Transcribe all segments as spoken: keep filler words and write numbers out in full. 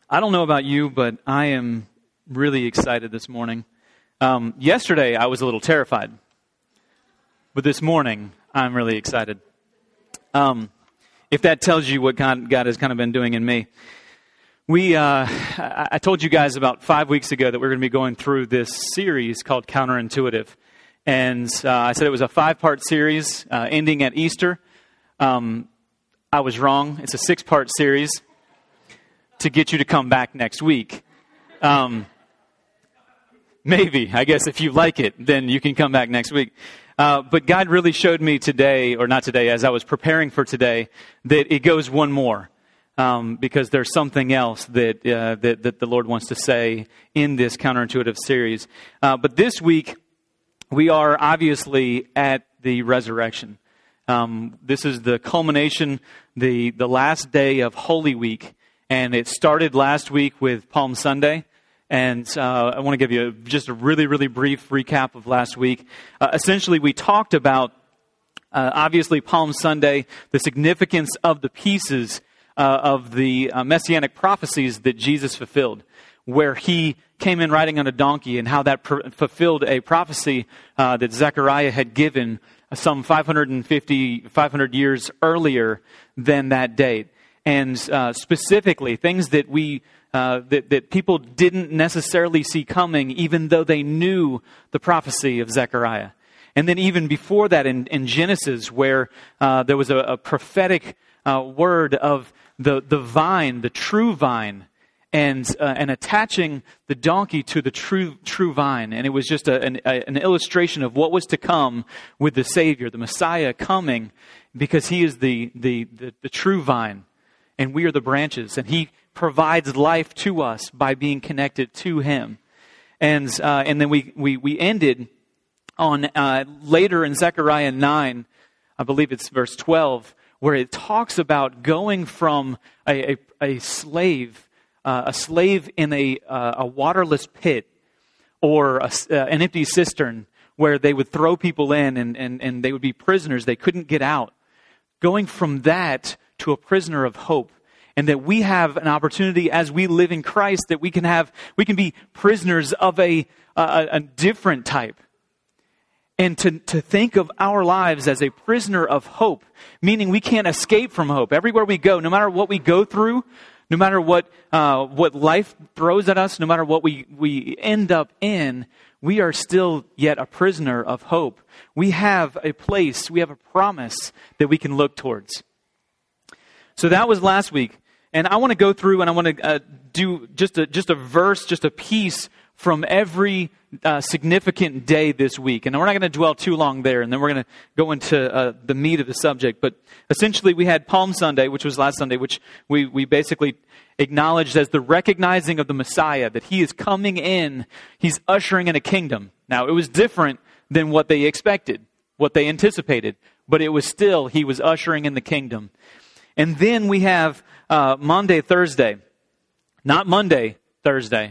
I don't know about you, but I am really excited this morning. Um, yesterday, I was a little terrified. But this morning, I'm really excited. Um, if that tells you what God, God has kind of been doing in me. We, uh, I, I told you guys about five weeks ago that we're going to be going through this series called Counterintuitive. And uh, I said it was a five-part series uh, ending at Easter. Um, I was wrong. It's a six-part series to get you to come back next week. Um, maybe, I guess if you like it, then you can come back next week. Uh, but God really showed me today, or not today, as I was preparing for today, that it goes one more. Um, because there's something else that, uh, that that the Lord wants to say in this Counterintuitive series. Uh, but this week, we are obviously at the resurrection. Um, this is the culmination, the the last day of Holy Week. And it started last week with Palm Sunday. And uh, I want to give you just a really, really brief recap of last week. Uh, essentially, we talked about, uh, obviously, Palm Sunday, the significance of the pieces uh, of the uh, messianic prophecies that Jesus fulfilled, where he came in riding on a donkey and how that pr- fulfilled a prophecy uh, that Zechariah had given some five hundred fifty, five hundred years earlier than that date. And uh, specifically, things that we uh, that, that people didn't necessarily see coming, even though they knew the prophecy of Zechariah. And then even before that, in, in Genesis, where uh, there was a, a prophetic uh, word of the the vine, the true vine, and uh, and attaching the donkey to the true true vine, and it was just a, an, a, an illustration of what was to come with the Savior, the Messiah coming, because He is the the the, the true vine. And we are the branches, and He provides life to us by being connected to Him. And uh, and then we, we, we ended on uh, later in Zechariah nine, I believe it's verse twelve, where it talks about going from a, a, a slave, uh, a slave in a, uh, a waterless pit or a, uh, an empty cistern where they would throw people in and, and, and they would be prisoners. They couldn't get out. Going from that to a prisoner of hope, and that we have an opportunity as we live in Christ that we can have, we can be prisoners of a a, a different type, and to to think of our lives as a prisoner of hope, meaning we can't escape from hope everywhere we go, no matter what we go through, no matter what uh, what life throws at us, no matter what we we end up in. We are still yet a prisoner of hope. We have a place, we have a promise that we can look towards. So that was last week. And I want to go through and I want to uh, do just a just a verse, just a piece from every uh, significant day this week. And we're not going to dwell too long there. And then we're going to go into uh, the meat of the subject. But essentially we had Palm Sunday, which was last Sunday, which we, we basically acknowledged as the recognizing of the Messiah, that He is coming in, He's ushering in a kingdom. Now, it was different than what they expected, what they anticipated, but it was still, He was ushering in the kingdom. And then we have uh, Monday, Thursday, not Monday, Thursday,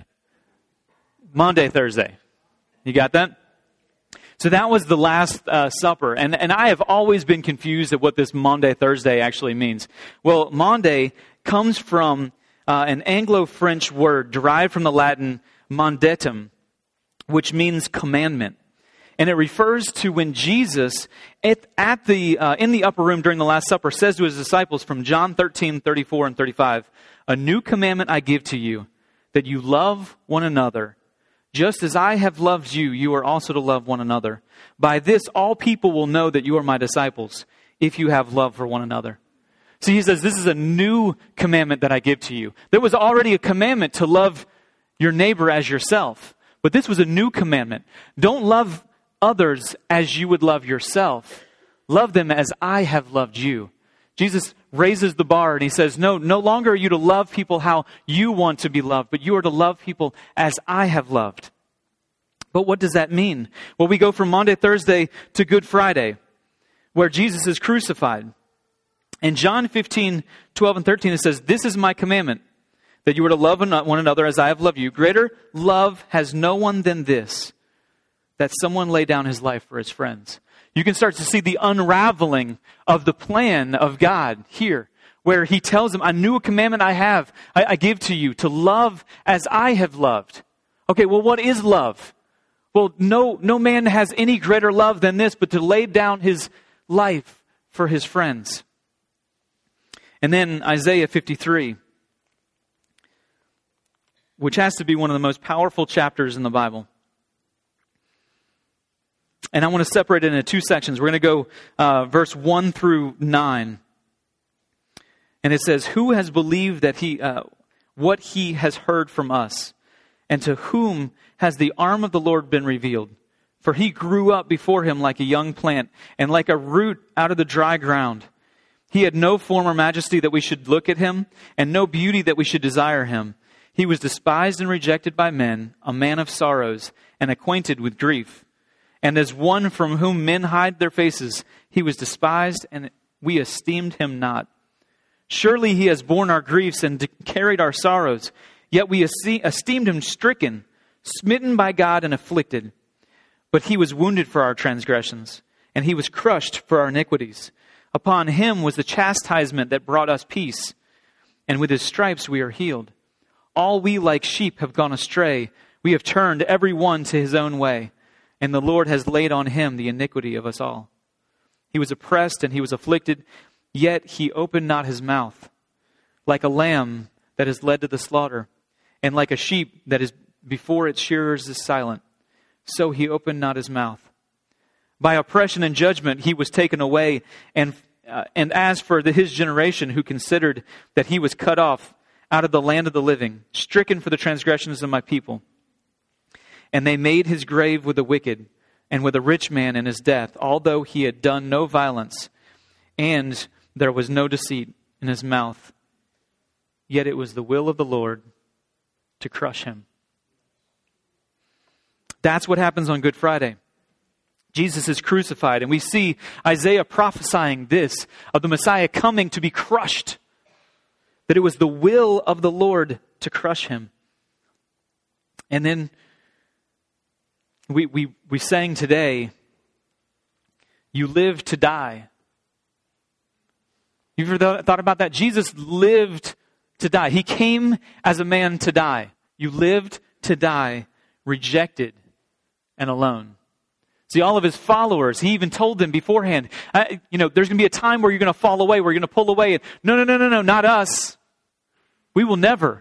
Monday, Thursday. You got that? So that was the Last uh, Supper. And, and I have always been confused at what this Monday, Thursday actually means. Well, Monday comes from Uh, an Anglo-French word derived from the Latin mandatum, which means commandment. And it refers to when Jesus, at, at the uh, in the upper room during the Last Supper, says to His disciples from John thirteen, thirty-four and thirty-five, "A new commandment I give to you, that you love one another. Just as I have loved you, you are also to love one another. By this all people will know that you are my disciples, if you have love for one another." See, He says, this is a new commandment that I give to you. There was already a commandment to love your neighbor as yourself. But this was a new commandment. Don't love others as you would love yourself. Love them as I have loved you. Jesus raises the bar and He says, no, no longer are you to love people how you want to be loved, but you are to love people as I have loved. But what does that mean? Well, we go from Monday, Thursday to Good Friday, where Jesus is crucified. In John fifteen, twelve and thirteen, it says, "This is my commandment, that you are to love one another as I have loved you. Greater love has no one than this, that someone lay down his life for his friends." You can start to see the unraveling of the plan of God here, where he tells them, a new commandment I have, I, I give to you, to love as I have loved. Okay, well, what is love? Well, no, no man has any greater love than this, but to lay down his life for his friends. And then Isaiah fifty-three, which has to be one of the most powerful chapters in the Bible. And I want to separate it into two sections. We're going to go uh, verse one through nine. And it says, who has believed that he, uh, what he has heard from us? And to whom has the arm of the Lord been revealed? For he grew up before him like a young plant, and like a root out of the dry ground. He had no form or majesty that we should look at him, and no beauty that we should desire him. He was despised and rejected by men, a man of sorrows, and acquainted with grief. And as one from whom men hide their faces, he was despised, and we esteemed him not. Surely he has borne our griefs and carried our sorrows. Yet we esteemed him stricken, smitten by God and afflicted. But he was wounded for our transgressions, and he was crushed for our iniquities. Upon him was the chastisement that brought us peace, and with his stripes we are healed. All we like sheep have gone astray. We have turned every one to his own way, and the Lord has laid on him the iniquity of us all. He was oppressed and he was afflicted, yet he opened not his mouth. Like a lamb that is led to the slaughter, and like a sheep that is before its shearers is silent, so he opened not his mouth. By oppression and judgment he was taken away, and uh, and as for the, his generation who considered that he was cut off out of the land of the living, stricken for the transgressions of my people. And they made his grave with the wicked, and with a rich man in his death, although he had done no violence, and there was no deceit in his mouth. Yet it was the will of the Lord to crush him. That's what happens on Good Friday. Jesus is crucified, and we see Isaiah prophesying this, of the Messiah coming to be crushed. That it was the will of the Lord to crush him. And then we we we sang today, you live to die. You've ever thought about that? Jesus lived to die. He came as a man to die. You lived to die, rejected and alone. See, all of his followers, he even told them beforehand, I, you know, there's going to be a time where you're going to fall away, where you're going to pull away. And, no, no, no, no, no, not us. We will never.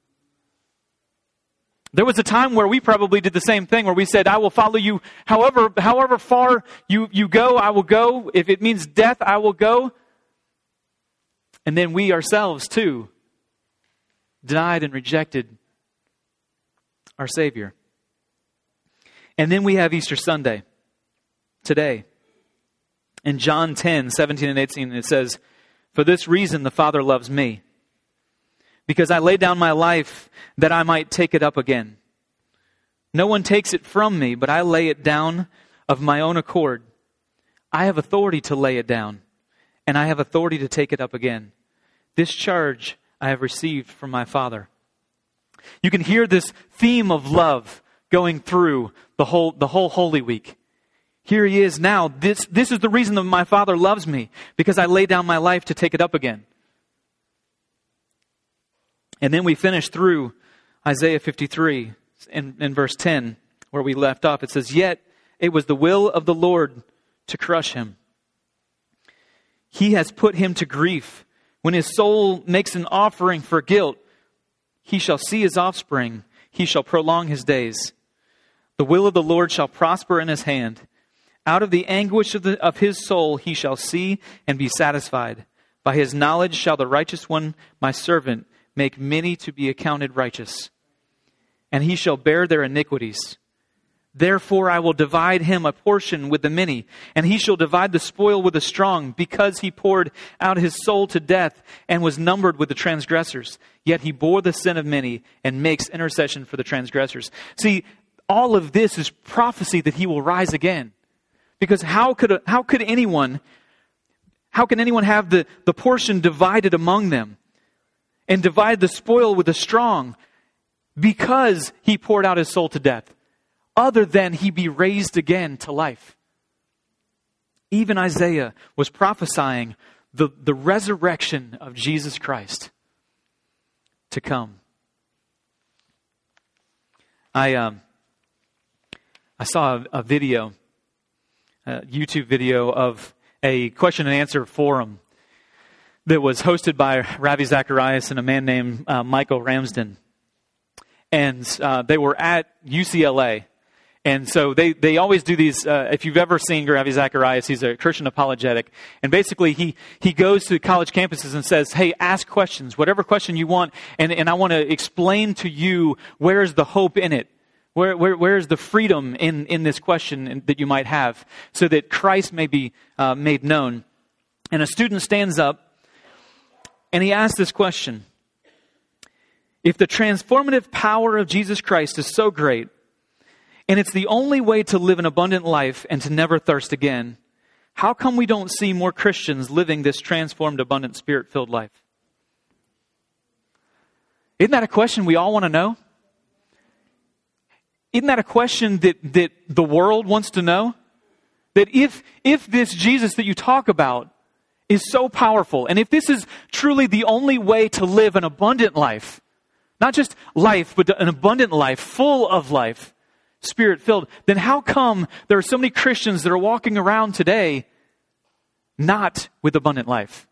There was a time where we probably did the same thing, where we said, I will follow you however however far you, you go, I will go. If it means death, I will go. And then we ourselves, too, denied and rejected our Savior. And then we have Easter Sunday, today. In John ten, seventeen and eighteen, it says, for this reason the Father loves me, because I lay down my life that I might take it up again. No one takes it from me, but I lay it down of my own accord. I have authority to lay it down, and I have authority to take it up again. This charge I have received from my Father. You can hear this theme of love going through the whole the whole Holy Week. Here he is now. This, this is the reason that my Father loves me, because I lay down my life to take it up again. And then we finish through Isaiah fifty-three in, in verse ten, where we left off. It says, yet it was the will of the Lord to crush him. He has put him to grief. When his soul makes an offering for guilt, he shall see his offspring. He shall prolong his days. The will of the Lord shall prosper in his hand. Out of the anguish of, the, of his soul he shall see and be satisfied. By his knowledge shall the righteous one, my servant, make many to be accounted righteous. And he shall bear their iniquities. Therefore I will divide him a portion with the many, and he shall divide the spoil with the strong, because he poured out his soul to death and was numbered with the transgressors. Yet he bore the sin of many and makes intercession for the transgressors. See, all of this is prophecy that he will rise again. Because how could how could anyone how can anyone have the, the portion divided among them and divide the spoil with the strong, because he poured out his soul to death, other than he be raised again to life? Even Isaiah was prophesying the, the resurrection of Jesus Christ to come. I um, I saw a, a video, a YouTube video of a question and answer forum that was hosted by Ravi Zacharias and a man named uh, Michael Ramsden. And uh, they were at U C L A. And so they, they always do these, uh, if you've ever seen Ravi Zacharias, he's a Christian apologetic. And basically he, he goes to college campuses and says, hey, ask questions, whatever question you want. And, and I want to explain to you where's the hope in it. Where, where, where's the freedom in, in this question that you might have so that Christ may be uh, made known. And a student stands up and he asks this question. If the transformative power of Jesus Christ is so great, and it's the only way to live an abundant life and to never thirst again, how come we don't see more Christians living this transformed, abundant, Spirit-filled life? Isn't that a question we all want to know? Isn't that a question that, that the world wants to know? That if, if this Jesus that you talk about is so powerful, and if this is truly the only way to live an abundant life, not just life, but an abundant life, full of life, Spirit-filled, then how come there are so many Christians that are walking around today not with abundant life?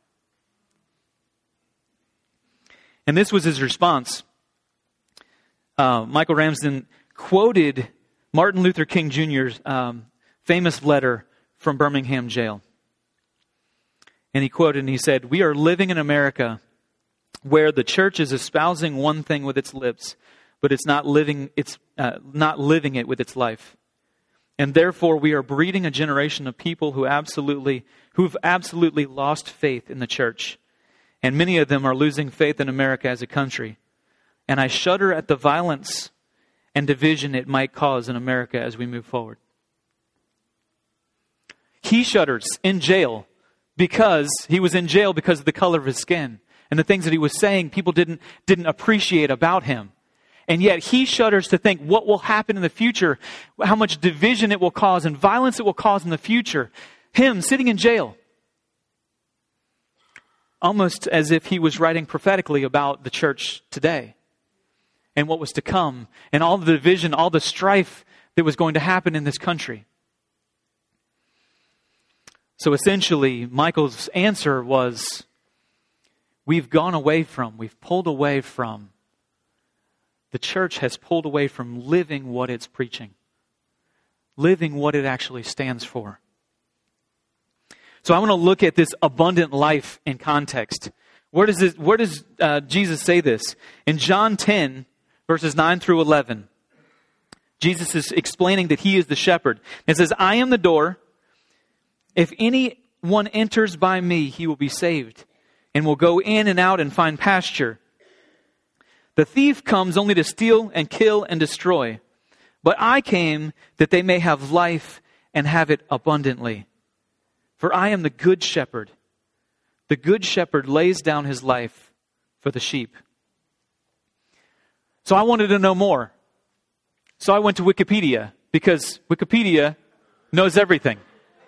And this was his response. Uh, Michael Ramsden quoted Martin Luther King Junior's um, famous letter from Birmingham jail. And he quoted and he said, "We are living in America where the church is espousing one thing with its lips, but it's not living it's uh, not living it with its life. And therefore we are breeding a generation of people who absolutely who've absolutely lost faith in the church. And many of them are losing faith in America as a country. And I shudder at the violence and division it might cause in America as we move forward." He shudders in jail because he was in jail because of the color of his skin. And the things that he was saying, people didn't didn't appreciate about him. And yet he shudders to think what will happen in the future, how much division it will cause and violence it will cause in the future. Him sitting in jail. Almost as if he was writing prophetically about the church today and what was to come and all the division, all the strife that was going to happen in this country. So essentially, Michael's answer was, we've gone away from, we've pulled away from, the church has pulled away from living what it's preaching, living what it actually stands for. So I want to look at this abundant life in context. Where does this, where does uh, Jesus say this? In John ten, verses nine through eleven, Jesus is explaining that he is the shepherd. It says, "I am the door. If anyone enters by me, he will be saved, and will go in and out and find pasture. The thief comes only to steal and kill and destroy. But I came that they may have life and have it abundantly. For I am the good shepherd. The good shepherd lays down his life for the sheep." So I wanted to know more. So I went to Wikipedia, because Wikipedia knows everything.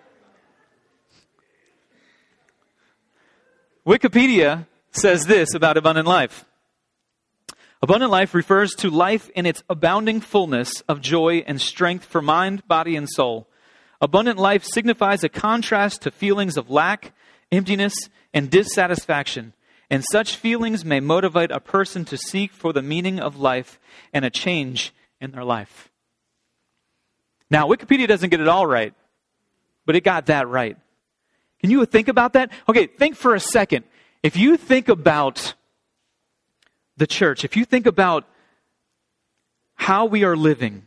Wikipedia says this about abundant life. Abundant life refers to life in its abounding fullness of joy and strength for mind, body, and soul. Abundant life signifies a contrast to feelings of lack, emptiness, and dissatisfaction. And such feelings may motivate a person to seek for the meaning of life and a change in their life. Now, Wikipedia doesn't get it all right, but it got that right. Can you think about that? Okay, think for a second. If you think about the church, if you think about how we are living,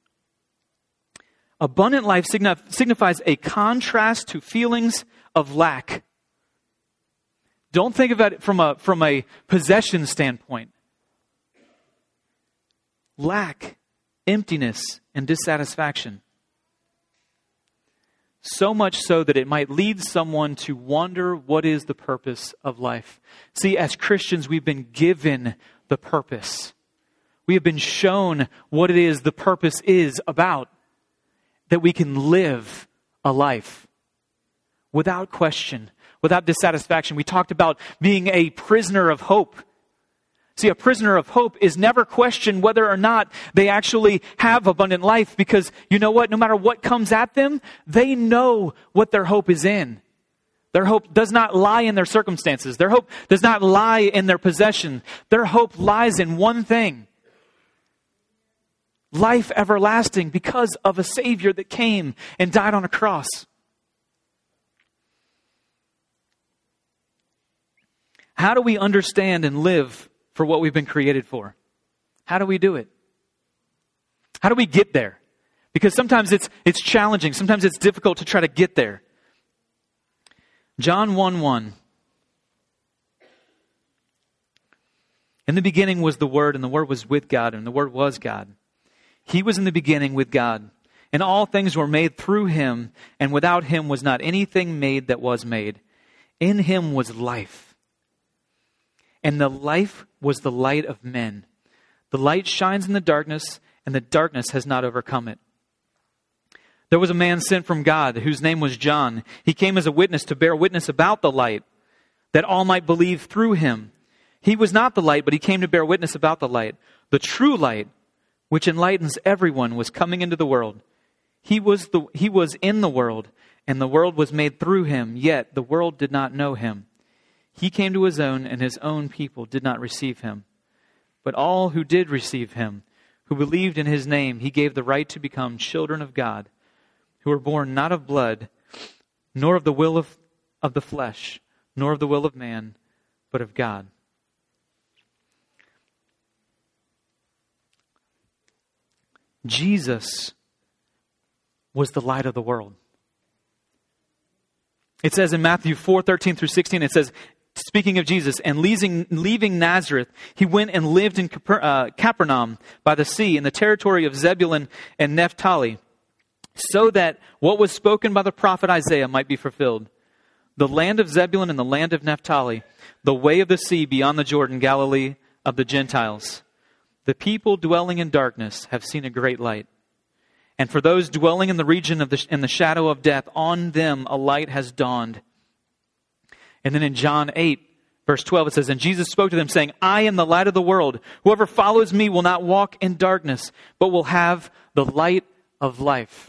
abundant life signif- signifies a contrast to feelings of lack. Don't think about it from a, from a possession standpoint. Lack, emptiness, and dissatisfaction. So much so that it might lead someone to wonder what is the purpose of life. See, as Christians, we've been given the purpose. We have been shown what it is the purpose is about. That we can live a life without question, without dissatisfaction. We talked about being a prisoner of hope. See, a prisoner of hope is never questioned whether or not they actually have abundant life, because you know what? No matter what comes at them, they know what their hope is in. Their hope does not lie in their circumstances. Their hope does not lie in their possession. Their hope lies in one thing: life everlasting, because of a Savior that came and died on a cross. How do we understand and live for what we've been created for? How do we do it? How do we get there? Because sometimes it's it's challenging. Sometimes it's difficult to try to get there. John one one. In the beginning was the Word, and the Word was with God, and the Word was God. He was in the beginning with God, and all things were made through Him, and without Him was not anything made that was made. In Him was life, and the life was the light of men. The light shines in the darkness, and the darkness has not overcome it. There was a man sent from God whose name was John. He came as a witness to bear witness about the light, that all might believe through him. He was not the light, but he came to bear witness about the light. The true light, which enlightens everyone, was coming into the world. He was the he was in the world, and the world was made through him, yet the world did not know him. He came to his own, and his own people did not receive him. But all who did receive him, who believed in his name, he gave the right to become children of God, who were born not of blood, nor of the will of, of the flesh, nor of the will of man, but of God. Jesus was the light of the world. It says in Matthew four thirteen through sixteen, it says, speaking of Jesus, and leaving, leaving Nazareth, he went and lived in Caper, uh, Capernaum by the sea, in the territory of Zebulun and Naphtali, so that what was spoken by the prophet Isaiah might be fulfilled. The land of Zebulun and the land of Naphtali, the way of the sea beyond the Jordan, Galilee of the Gentiles. The people dwelling in darkness have seen a great light. And for those dwelling in the region of the, in the shadow of death, on them a light has dawned. And then in John eight, verse twelve, it says, and Jesus spoke to them, saying, I am the light of the world. Whoever follows me will not walk in darkness, but will have the light of life.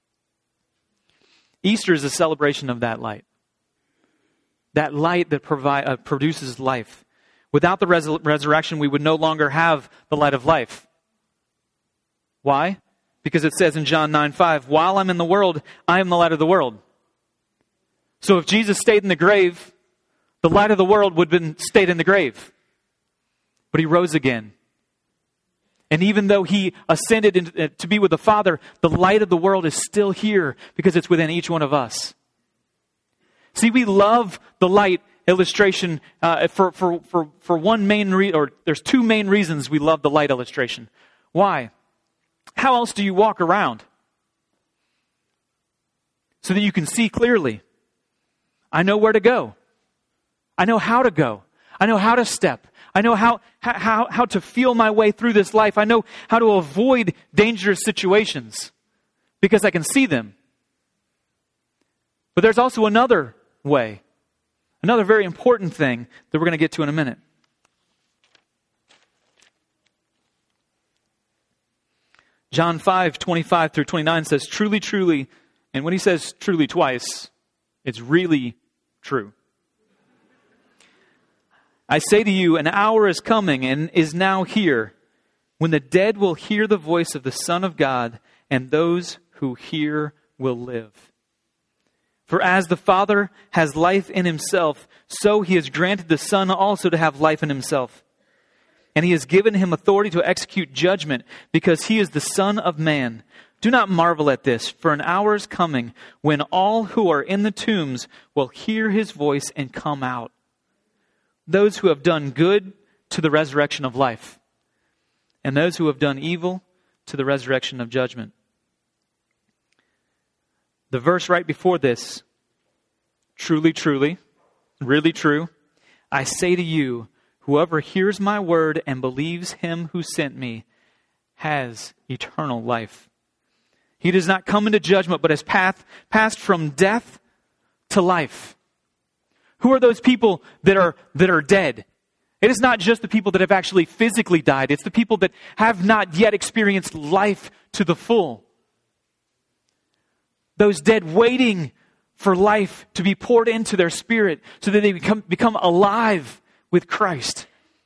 Easter is a celebration of that light. That light that provi- uh, produces life. Without the res- resurrection, we would no longer have the light of life. Why? Because it says in John nine five, while I'm in the world, I am the light of the world. So if Jesus stayed in the grave, the light of the world would have been stayed in the grave. But he rose again. And even though he ascended into, to be with the Father, the light of the world is still here because it's within each one of us. See, we love the light illustration uh, for, for, for, for one main reason, or there's two main reasons we love the light illustration. Why? How else do you walk around? So that you can see clearly. I know where to go. I know how to go. I know how to step. I know how, how, how to feel my way through this life. I know how to avoid dangerous situations because I can see them. But there's also another way, another very important thing that we're going to get to in a minute. John five twenty-five through twenty-nine says, truly, truly, and when he says truly twice, it's really true. I say to you, an hour is coming and is now here when the dead will hear the voice of the Son of God, and those who hear will live. For as the Father has life in himself, so he has granted the Son also to have life in himself. And he has given him authority to execute judgment, because he is the Son of Man. Do not marvel at this, for an hour is coming when all who are in the tombs will hear his voice and come out. Those who have done good to the resurrection of life, and those who have done evil to the resurrection of judgment. The verse right before this, truly, truly, really true, I say to you, whoever hears my word and believes him who sent me has eternal life. He does not come into judgment, but has path, passed from death to life. Who are those people that are that are dead? It is not just the people that have actually physically died. It's the people that have not yet experienced life to the full. Those dead waiting for life to be poured into their spirit so that they become, become alive with Christ.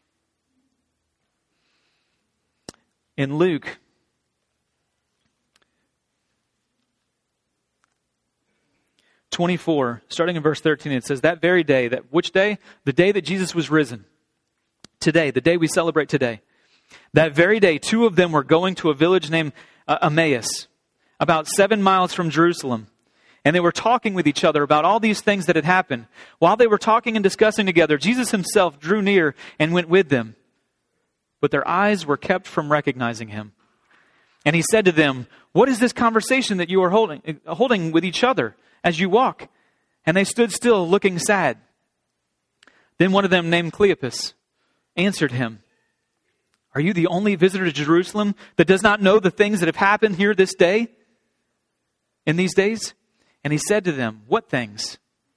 In Luke, twenty-four, starting in verse thirteen, it says, that very day, that which day? The day that Jesus was risen. Today, the day we celebrate today. That very day, two of them were going to a village named uh, Emmaus, about seven miles from Jerusalem. And they were talking with each other about all these things that had happened. While they were talking and discussing together, Jesus himself drew near and went with them. But their eyes were kept from recognizing him. And he said to them, what is this conversation that you are holding, holding with each other as you walk? And they stood still, looking sad. Then one of them, named Cleopas, answered him, are you the only visitor to Jerusalem that does not know the things that have happened here this day, in these days? And he said to them, what things?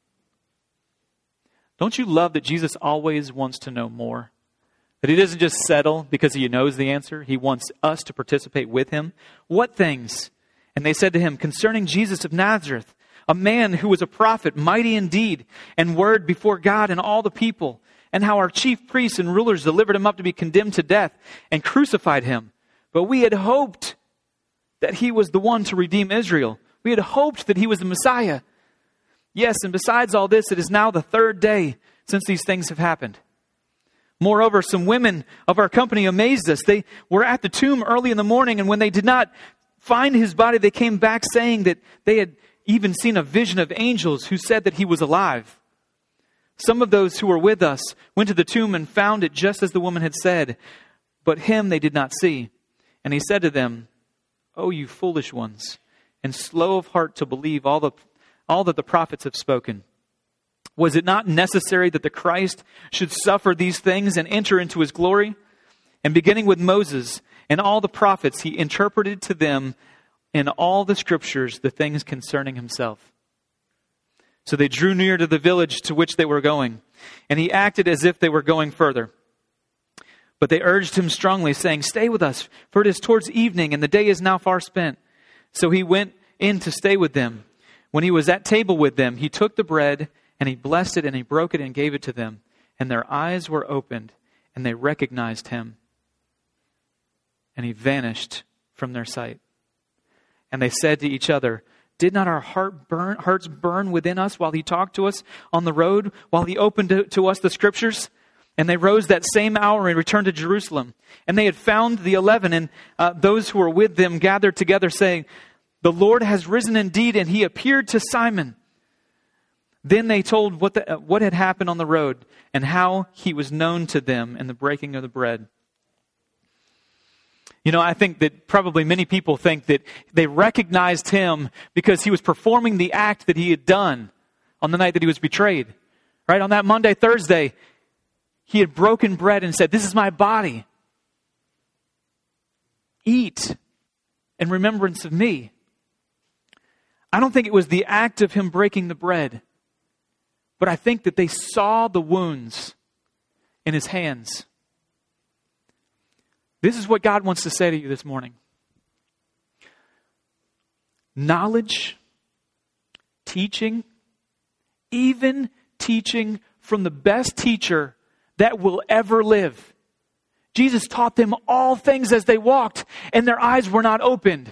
Don't you love that Jesus always wants to know more? That he doesn't just settle because he knows the answer. He wants us to participate with him. What things? And they said to him, concerning Jesus of Nazareth, a man who was a prophet, mighty in deed and word before God and all the people, and how our chief priests and rulers delivered him up to be condemned to death and crucified him. But we had hoped that he was the one to redeem Israel. We had hoped that he was the Messiah. Yes, and besides all this, it is now the third day since these things have happened. Moreover, some women of our company amazed us. They were at the tomb early in the morning, and when they did not find his body, they came back saying that they had even seen a vision of angels who said that he was alive. Some of those who were with us went to the tomb and found it just as the woman had said, but him they did not see. And he said to them, O you foolish ones, and slow of heart to believe all the all that the prophets have spoken. Was it not necessary that the Christ should suffer these things and enter into his glory? And beginning with Moses and all the prophets, he interpreted to them in all the scriptures the things concerning himself. So they drew near to the village to which they were going, and he acted as if they were going further. But they urged him strongly, saying, stay with us, for it is towards evening, and the day is now far spent. So he went in to stay with them. When he was at table with them, he took the bread, and he blessed it, and he broke it, and gave it to them. And their eyes were opened, and they recognized him. And he vanished from their sight. And they said to each other, did not our heart burn, hearts burn within us while he talked to us on the road, while he opened to, to us the scriptures? And they rose that same hour and returned to Jerusalem. And they had found the eleven, and uh, those who were with them gathered together, saying, the Lord has risen indeed, and he appeared to Simon. Then they told what, the, uh, what had happened on the road, and how he was known to them in the breaking of the bread. You know, I think that probably many people think that they recognized him because he was performing the act that he had done on the night that he was betrayed. Right? On that Monday, Thursday, he had broken bread and said, this is my body. Eat in remembrance of me. I don't think it was the act of him breaking the bread, but I think that they saw the wounds in his hands. This is what God wants to say to you this morning. Knowledge, teaching, even teaching from the best teacher that will ever live. Jesus taught them all things as they walked, and their eyes were not opened.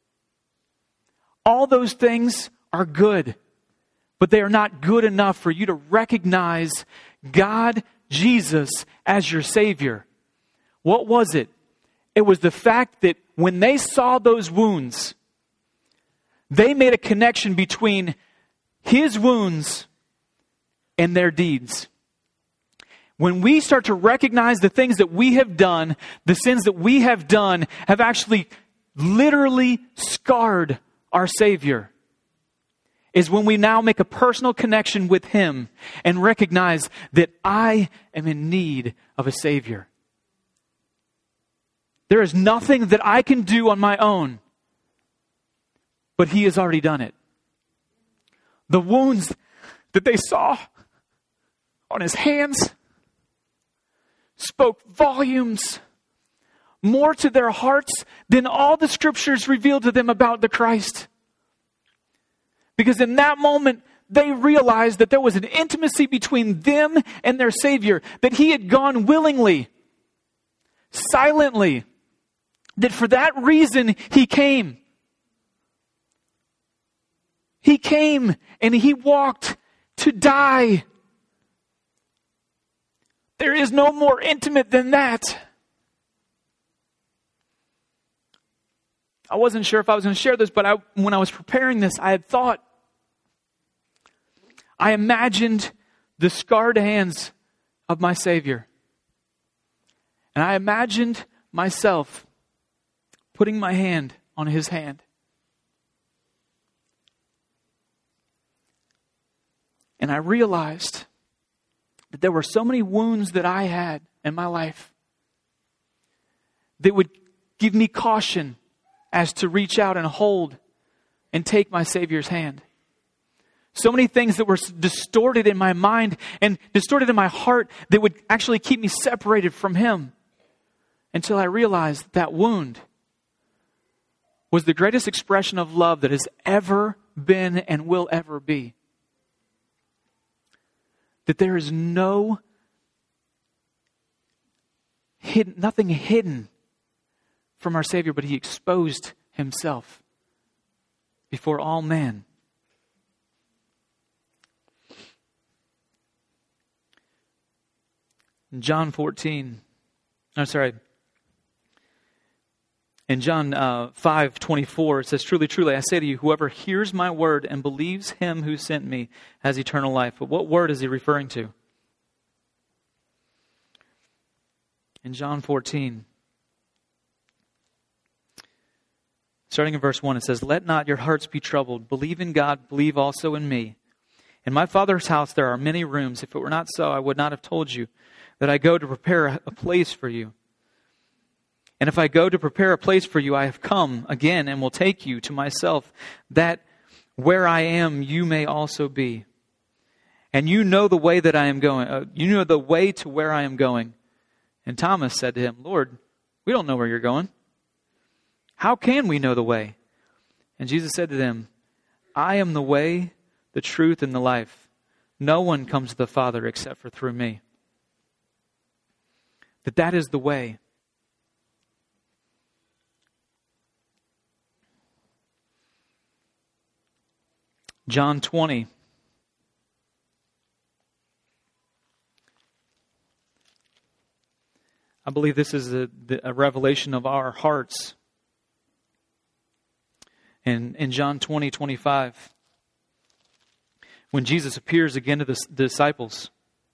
All those things are good, but they are not good enough for you to recognize God, Jesus, as your Savior. What was it? It was the fact that when they saw those wounds, they made a connection between his wounds and their deeds. When we start to recognize the things that we have done, the sins that we have done have actually literally scarred our Savior, is when we now make a personal connection with him and recognize that I am in need of a Savior. There is nothing that I can do on my own, but he has already done it. The wounds that they saw on his hands spoke volumes more to their hearts than all the scriptures revealed to them about the Christ. Because in that moment, they realized that there was an intimacy between them and their Savior, that he had gone willingly, silently, that for that reason he came. He came and he walked to die. There is no more intimate than that. I wasn't sure if I was going to share this, but I, when I was preparing this, I had thought, I imagined the scarred hands of my Savior. And I imagined myself putting my hand on his hand. And I realized that there were so many wounds that I had in my life that would give me caution as to reach out and hold and take my Savior's hand. So many things that were distorted in my mind and distorted in my heart that would actually keep me separated from him, until I realized that wound was the greatest expression of love that has ever been and will ever be. That there is no hidden, nothing hidden from our Savior, but he exposed himself before all men. In John fourteen, I'm sorry, in John uh, five twenty-four, it says, "Truly, truly, I say to you, whoever hears my word and believes him who sent me has eternal life." But what word is he referring to? In John fourteen, starting in verse one, it says, "Let not your hearts be troubled. Believe in God, believe also in me. In my Father's house there are many rooms. If it were not so, I would not have told you that I go to prepare a place for you. And if I go to prepare a place for you, I have come again and will take you to myself, that where I am, you may also be. And you know the way that I am going. Uh, you know the way to where I am going." And Thomas said to him, "Lord, we don't know where you're going. How can we know the way?" And Jesus said to them, "I am the way, the truth, and the life. No one comes to the Father except for through me." That that is the way. John twenty. I believe this is a, a revelation of our hearts. In, in John twenty, twenty-five, when Jesus appears again to the, the disciples,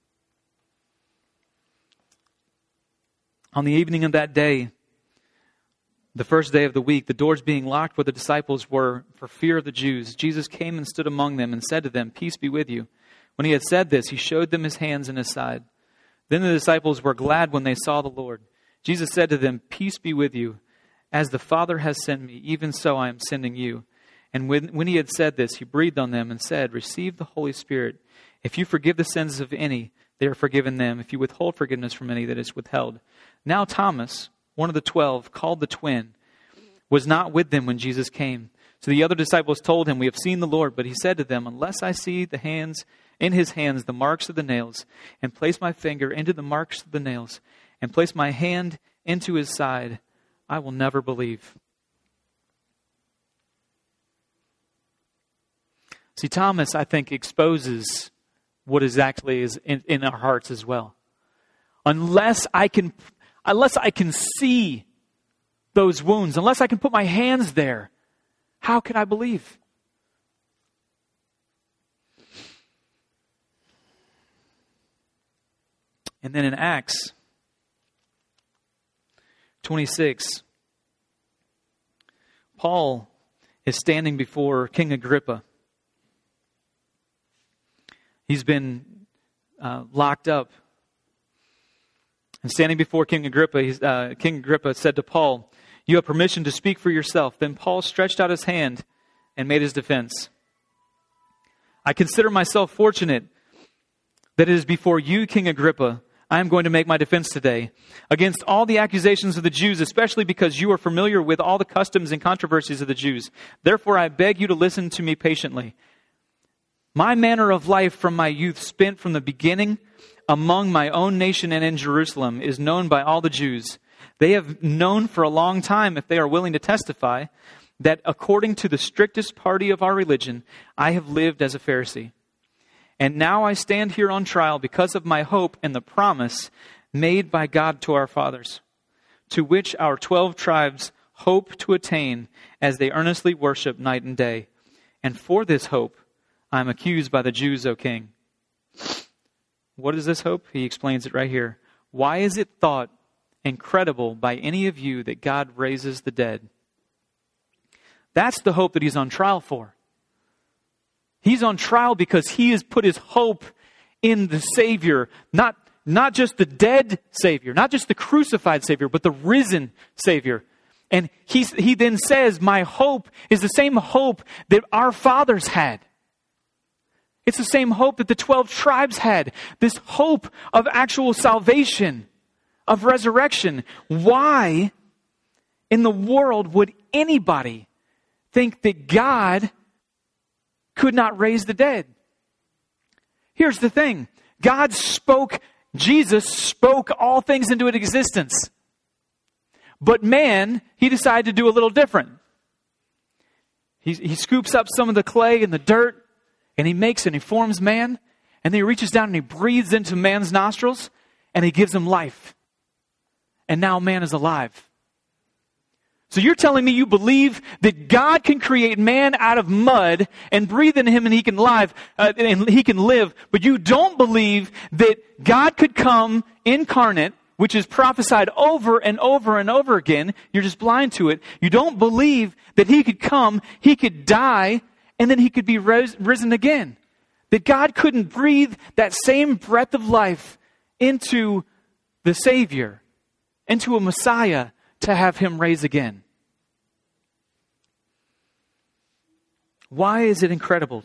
on the evening of that day, the first day of the week, the doors being locked where the disciples were for fear of the Jews, Jesus came and stood among them and said to them, "Peace be with you." When he had said this, he showed them his hands and his side. Then the disciples were glad when they saw the Lord. Jesus said to them, "Peace be with you. As the Father has sent me, even so I am sending you." And when, when he had said this, he breathed on them and said, "Receive the Holy Spirit. If you forgive the sins of any, they are forgiven them. If you withhold forgiveness from any, that is withheld." Now Thomas, one of the twelve, called the twin, was not with them when Jesus came. So the other disciples told him, "We have seen the Lord." But he said to them, "Unless I see the hands in his hands the marks of the nails, and place my finger into the marks of the nails, and place my hand into his side, I will never believe." See, Thomas, I think, exposes what is actually is in, in our hearts as well. Unless I can, unless I can see those wounds, unless I can put my hands there, how can I believe? And then in Acts twenty-six, Paul is standing before King Agrippa. He's been uh, locked up. And standing before King Agrippa, he's, uh, King Agrippa said to Paul, "You have permission to speak for yourself." Then Paul stretched out his hand and made his defense. "I consider myself fortunate that it is before you, King Agrippa, I am going to make my defense today against all the accusations of the Jews, especially because you are familiar with all the customs and controversies of the Jews. Therefore, I beg you to listen to me patiently. My manner of life from my youth, spent from the beginning among my own nation and in Jerusalem, is known by all the Jews. They have known for a long time, if they are willing to testify, that according to the strictest party of our religion, I have lived as a Pharisee. And now I stand here on trial because of my hope and the promise made by God to our fathers, to which our twelve tribes hope to attain as they earnestly worship night and day. And for this hope, I am accused by the Jews, O king. What is this hope? He explains it right here. Why is it thought incredible by any of you that God raises the dead? That's the hope that he's on trial for. He's on trial because he has put his hope in the Savior, not, not just the dead Savior, not just the crucified Savior, but the risen Savior. And he, he then says, my hope is the same hope that our fathers had. It's the same hope that the twelve tribes had. This hope of actual salvation, of resurrection. Why in the world would anybody think that God could not raise the dead? Here's the thing. God spoke, Jesus spoke all things into existence. But man, he decided to do a little different. He, he scoops up some of the clay and the dirt, and he makes and he forms man, and then he reaches down and he breathes into man's nostrils, and he gives him life. And now man is alive. So you're telling me you believe that God can create man out of mud and breathe into him and he can live, uh, and he can live, but you don't believe that God could come incarnate, which is prophesied over and over and over again. You're just blind to it. You don't believe that he could come, he could die, and then he could be ris- risen again. That God couldn't breathe that same breath of life into the Savior, into a Messiah, to have him raise again. Why is it incredible?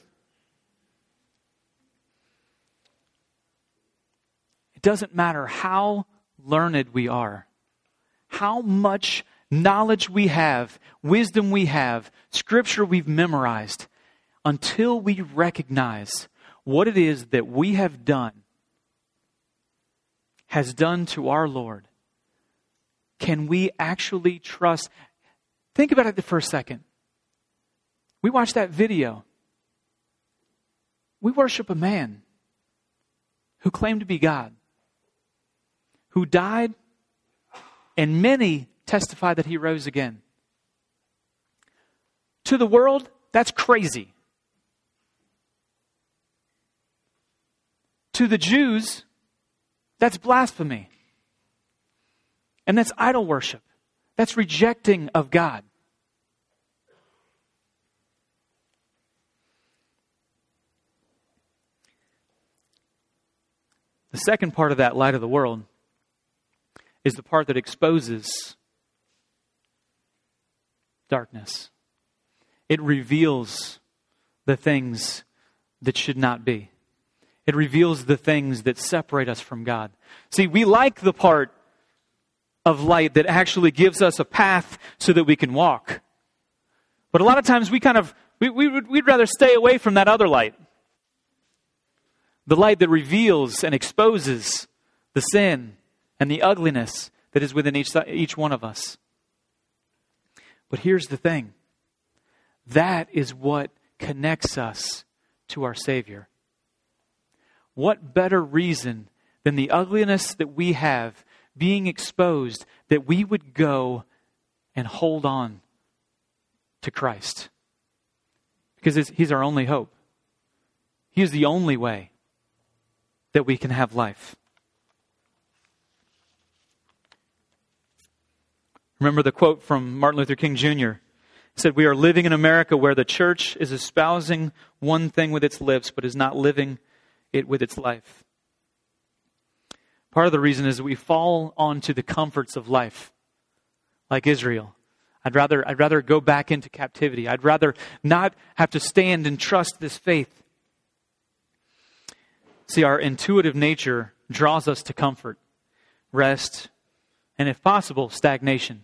It doesn't matter how learned we are, how much knowledge we have, wisdom we have, scripture we've memorized, until we recognize what it is that we have done, has done to our Lord. Can we actually trust? Think about it for a second. We watched that video. We worship a man who claimed to be God, who died, and many testify that he rose again. To the world, that's crazy. To the Jews, that's blasphemy. And that's idol worship. That's rejecting of God. The second part of that light of the world is the part that exposes darkness. It reveals the things that should not be. It reveals the things that separate us from God. See, we like the part of light that actually gives us a path so that we can walk. But a lot of times we kind of, we, we would, we'd rather stay away from that other light. The light that reveals and exposes the sin and the ugliness that is within each, each one of us. But here's the thing. That is what connects us to our Savior. What better reason than the ugliness that we have being exposed that we would go and hold on to Christ? Because it's, He's our only hope. He is the only way that we can have life. Remember the quote from Martin Luther King Junior He said, "We are living in America where the church is espousing one thing with its lips, but is not living it with its life." Part of the reason is that we fall onto the comforts of life, like Israel. I'd rather, I'd rather go back into captivity. I'd rather not have to stand and trust this faith. See, our intuitive nature draws us to comfort, rest, and if possible, stagnation.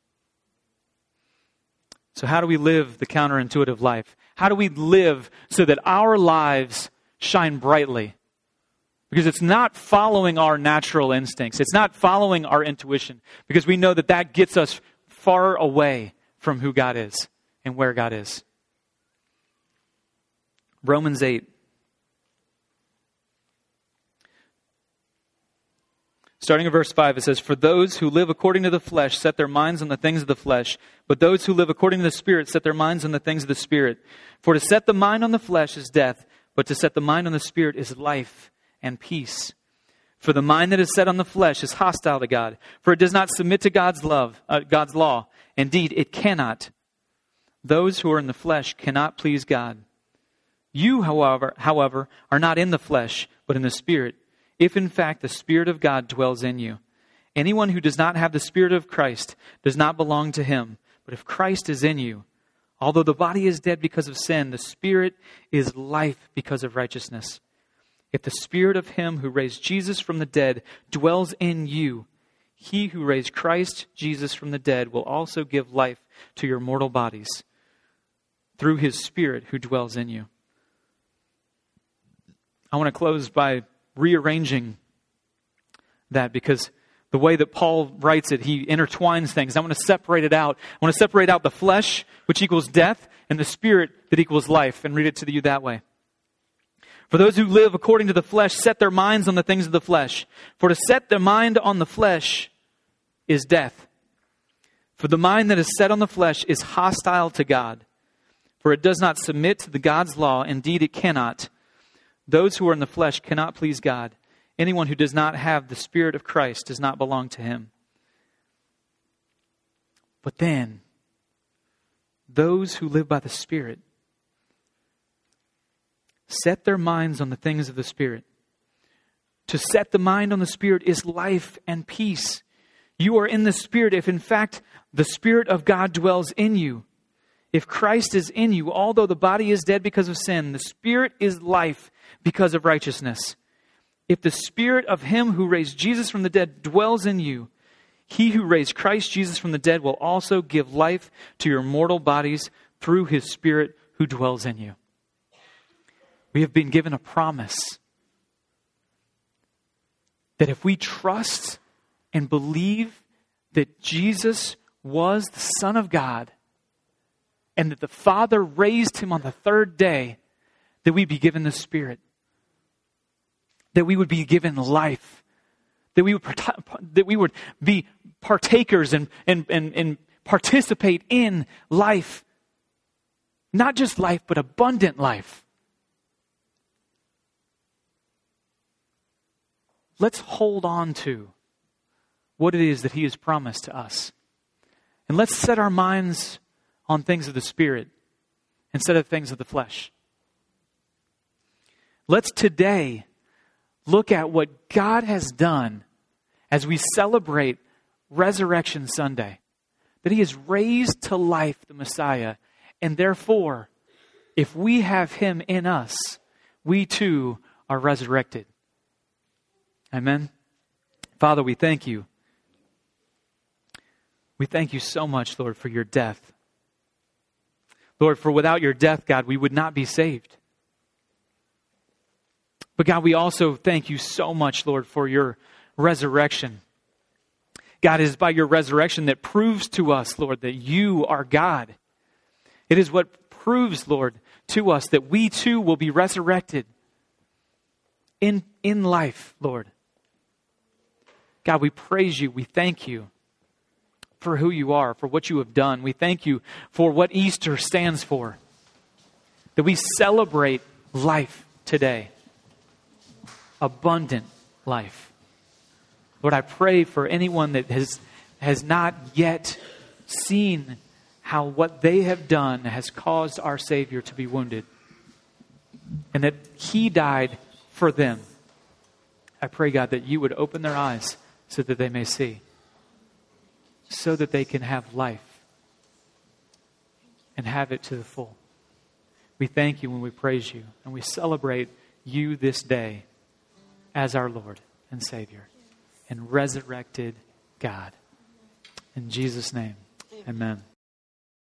So how do we live the counterintuitive life? How do we live so that our lives shine brightly? Because it's not following our natural instincts. It's not following our intuition. Because we know that that gets us far away from who God is and where God is. Romans eight. Starting at verse five, it says, "For those who live according to the flesh set their minds on the things of the flesh, but those who live according to the Spirit set their minds on the things of the Spirit. For to set the mind on the flesh is death, but to set the mind on the Spirit is life and peace. For the mind that is set on the flesh is hostile to God, for it does not submit to God's love, uh, God's law. Indeed, it cannot. Those who are in the flesh cannot please God. You, however, however, are not in the flesh, but in the Spirit, if in fact the Spirit of God dwells in you. Anyone who does not have the Spirit of Christ does not belong to him. But if Christ is in you, although the body is dead because of sin, the Spirit is life because of righteousness. If the Spirit of him who raised Jesus from the dead dwells in you, he who raised Christ Jesus from the dead will also give life to your mortal bodies through his Spirit who dwells in you." I want to close by rearranging that, because the way that Paul writes it, he intertwines things. I want to separate it out. I want to separate out the flesh, which equals death, and the Spirit that equals life, and read it to you that way. "For those who live according to the flesh set their minds on the things of the flesh. For to set their mind on the flesh is death. For the mind that is set on the flesh is hostile to God. For it does not submit to the God's law. Indeed, it cannot. Those who are in the flesh cannot please God. Anyone who does not have the Spirit of Christ does not belong to him. But then, those who live by the Spirit set their minds on the things of the Spirit. To set the mind on the Spirit is life and peace. You are in the Spirit if in fact the Spirit of God dwells in you. If Christ is in you, although the body is dead because of sin, the Spirit is life because of righteousness. If the Spirit of him who raised Jesus from the dead dwells in you, he who raised Christ Jesus from the dead will also give life to your mortal bodies through his Spirit who dwells in you." We have been given a promise that if we trust and believe that Jesus was the Son of God and that the Father raised him on the third day, that we'd be given the Spirit, that we would be given life, that we would that we would be partakers and, and, and, and participate in life. Not just life, but abundant life. Let's hold on to what it is that he has promised to us. And let's set our minds on things of the Spirit instead of things of the flesh. Let's today look at what God has done as we celebrate Resurrection Sunday. That he has raised to life the Messiah. And therefore, if we have him in us, we too are resurrected. Amen. Father, we thank you. We thank you so much, Lord, for your death. Lord, for without your death, God, we would not be saved. But God, we also thank you so much, Lord, for your resurrection. God, it is by your resurrection that proves to us, Lord, that you are God. It is what proves, Lord, to us that we too will be resurrected in, in life, Lord. God, we praise you. We thank you for who you are, for what you have done. We thank you for what Easter stands for. That we celebrate life today. Abundant life. Lord, I pray for anyone that has, has not yet seen how what they have done has caused our Savior to be wounded. And that he died for them. I pray, God, that you would open their eyes so that they may see. So that they can have life. And have it to the full. We thank you when we praise you. And we celebrate you this day. as our Lord and Savior and resurrected God. In Jesus' name, amen.